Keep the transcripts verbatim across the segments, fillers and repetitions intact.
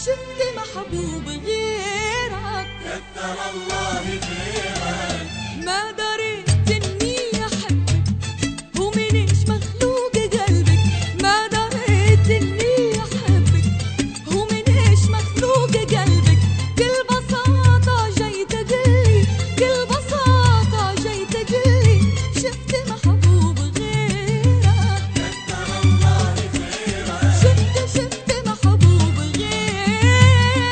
شفت محبوب غيرك كتر الله خيرك. ما دريت اني احبك ومنيش مخلوق قلبك، ما دريت اني احبك ومنيش مخلوق قلبك. كل بساطة جاي تقلي، كل بساطة جاي تقلي شفت محبوب غيرك. كتر الله خيرك. شفت شفت محبوب غيرك.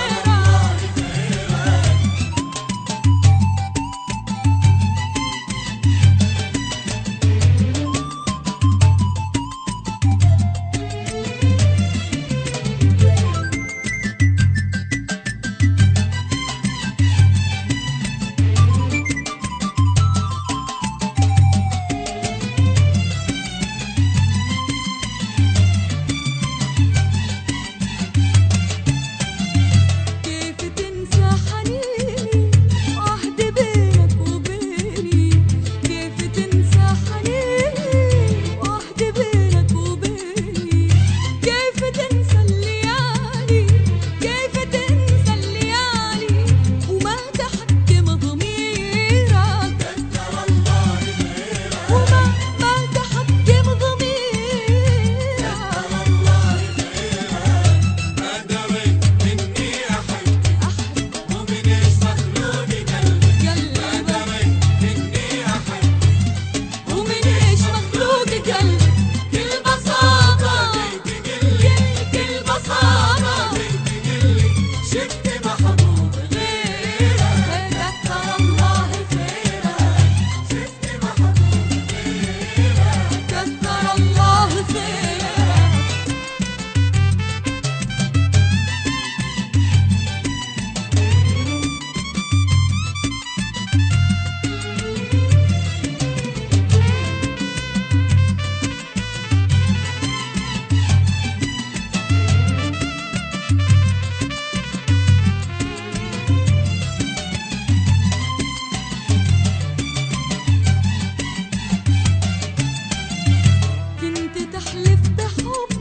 كيف تنسى حنيني وعهد بينك وبيني، كيف تنسى حنيني وعهد بينك وبيني، كيف تنسى الليالي، كيف تنسى الليالي وما تحكم ضميرك. كتر الله خيرك. وما ما تحكم ضميرك. كتر الله خيرك. ما دريت اني احبك ومنيش مخلوق قلبك. ما دريت اني احبك ومنيش مخلوق قلبك. كل بساطة تقلي، كل بساطة تقلي شفت محبوب غيرك. كتر الله خيرك. شفت محبوب غيرك. كتر الله خيرك. كنت تحلف بحب